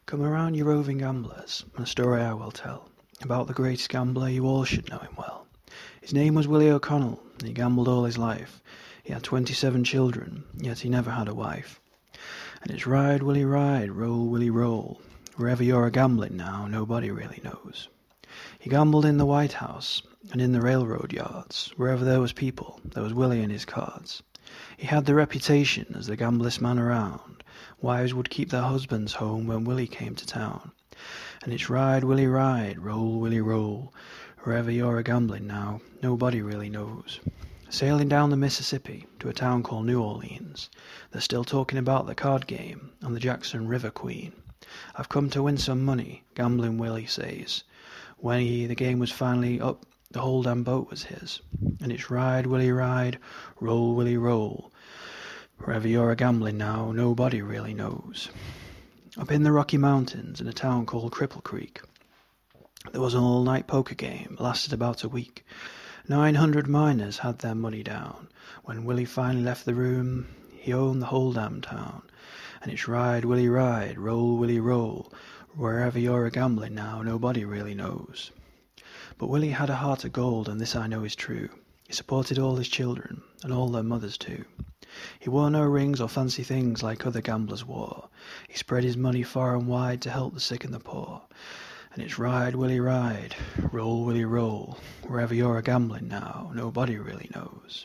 Come around, you roving gamblers, and a story I will tell, about the greatest gambler, you all should know him well. His name was Willie O'Connell, and he gambled all his life. He had 27 children, yet he never had a wife. And it's ride, Willie, ride, roll, Willie, roll. Wherever you're a-gambling now, nobody really knows. He gambled in the White House, and in the railroad yards. Wherever there was people, there was Willie and his cards. He had the reputation as the gamblest man around. Wives would keep their husbands home when Willie came to town. And it's ride, Willie, ride, roll, Willie, roll. Wherever you're a-gambling now, nobody really knows. Sailing down the Mississippi to a town called New Orleans, they're still talking about the card game and the Jackson River Queen. I've come to win some money, Gambling Willie says. When the game was finally up, the whole damn boat was his. And it's ride, Willie, ride, roll, Willie, roll. Wherever you're a-gambling now, nobody really knows. Up in the Rocky Mountains, in a town called Cripple Creek, there was an all-night poker game, lasted about a week. 900 miners had their money down. When Willie finally left the room, he owned the whole damn town. And it's ride, Willie, ride, roll, Willie, roll. Wherever you're a-gambling now, nobody really knows. But Willie had a heart of gold, and this I know is true. He supported all his children, and all their mothers too. He wore no rings or fancy things like other gamblers wore. He spread his money far and wide to help the sick and the poor. And it's ride, Willie, ride, roll, Willie, roll. Wherever you're a-gambling now, nobody really knows.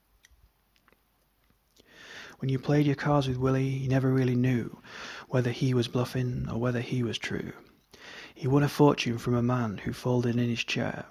When you played your cards with Willie, you never really knew whether he was bluffing or whether he was true. He won a fortune from a man who folded in his chair.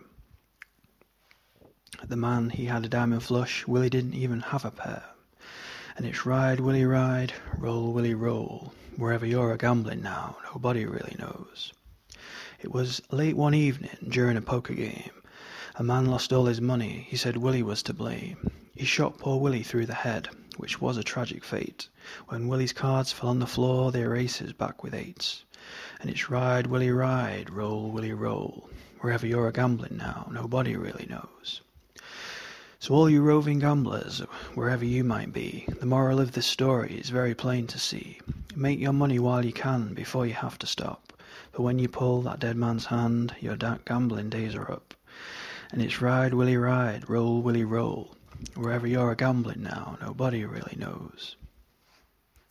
The man, he had a diamond flush, Willie didn't even have a pair. And it's ride, Willie, ride, roll, Willie, roll. Wherever you're a-gambling now, nobody really knows. It was late one evening during a poker game. A man lost all his money. He said Willie was to blame. He shot poor Willie through the head, which was a tragic fate. When Willie's cards fell on the floor, they were aces back with eights. And it's ride, Willie, ride, roll, Willie, roll. Wherever you're a-gambling now, nobody really knows. So all you roving gamblers, wherever you might be, the moral of this story is very plain to see. Make your money while you can before you have to stop. But when you pull that dead man's hand, your gambling days are up. And it's ride, Willie, ride, roll, Willie, roll. Wherever you're a-gambling now, nobody really knows.